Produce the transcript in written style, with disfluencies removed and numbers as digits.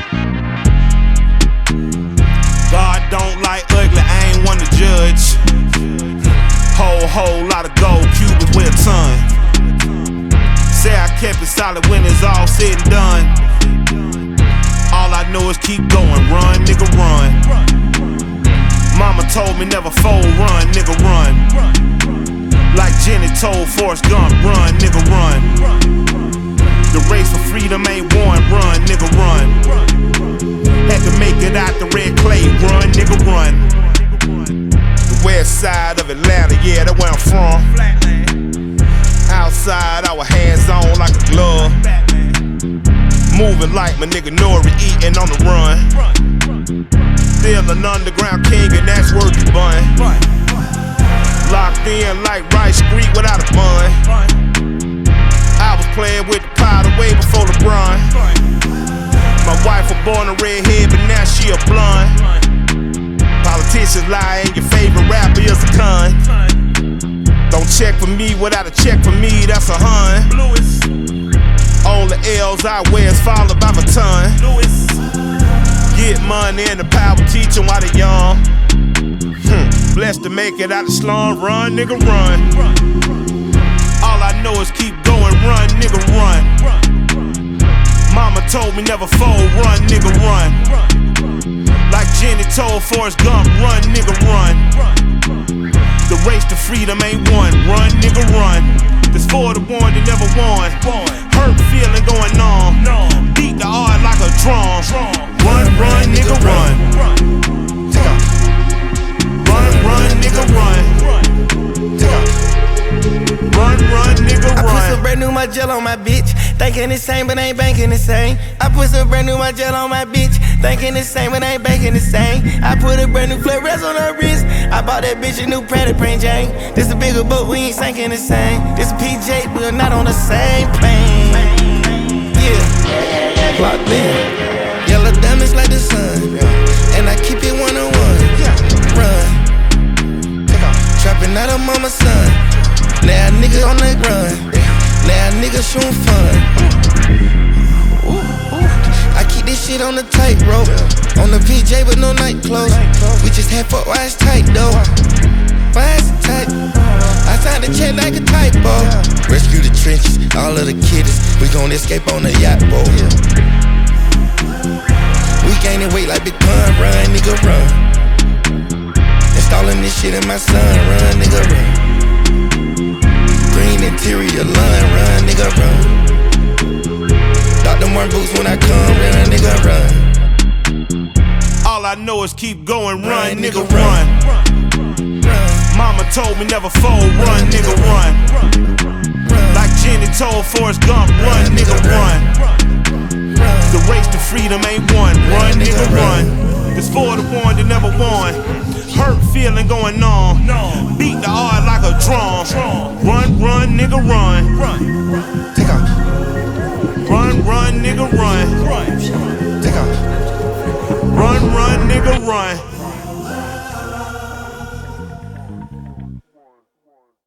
God don't like ugly, I ain't one to judge. Whole lot of gold, Cubans weigh a ton. Say I kept it solid when it's all said and done. All I know is keep going, run, nigga, run. Mama told me never fold, run, nigga, run. Like Jenny told Forrest Gump, run, nigga, run. The race for freedom ain't won, run, nigga, run. Had to make it out the red clay, run, nigga, run. The west side of Atlanta, yeah, that's where I'm from. Outside, our hands on like a glove. Moving like my nigga Nori, eating on the run. Still an underground king, and that's worth the bun. Locked in like Rice Street without a bun. I was playing with the powder way before LeBron. My wife was born a redhead, but now she a blonde. Politicians lie, and your favorite rapper is a con. Don't check for me without a check for me, that's a hun. Only L's I wear is followed by my ton. Get money and the power teaching while they young. Blessed to make it out the slum, run, nigga, run. All I know is keep going, run, nigga, run. Mama told me never fold, run, nigga, run. Like Jenny told Forrest Gump, run, nigga, run. The race to freedom ain't won, run, nigga, run. This for the one that never won. Hurt feeling going on. Beat the heart like a drum. Run, nigga, run. Run, nigga, run. Run, nigga, run. I put some brand new Margiela on my bitch. Thinking the same, but ain't banking the same. I put some brand new Margiela on my bitch. Thinking the same, but ain't banking the same. I put a brand new Flores on her wrist. I bought that bitch a new Pratt Print Jane. This a bigger boat, we ain't sinking the same. This a PJ, we're not on the same plane. Yeah, clocked in. Yellow diamonds like the sun. And I keep it one-on-one. Run. Trapping out of mama's son. Now a nigga on the run. Now a nigga shooting fun. I keep this shit on the tightrope. On the PJ with no night clothes. We just had fuck why it's tight though. Why it's tight? I signed the check like a typo. Rescue the trenches, all of the kiddies. We gon' escape on the yacht boat. We gaining weight like Big Pun. Run, nigga, run. Installing this shit in my son. Run, nigga, run. Green interior line, run, nigga, run. Dr. Martin boots when I come, run, nigga, run. All I know is keep going, run, nigga, run. Mama told me never fold, run, nigga, run. Like Jenny told Forrest Gump, run, nigga, run. The race to freedom ain't won, run, nigga, run. This for the one that never won. Hurt feeling going on. Beat the heart like a drum. Run, nigga, run. Take off. Run, nigga, run. Take off. Run, nigga, run.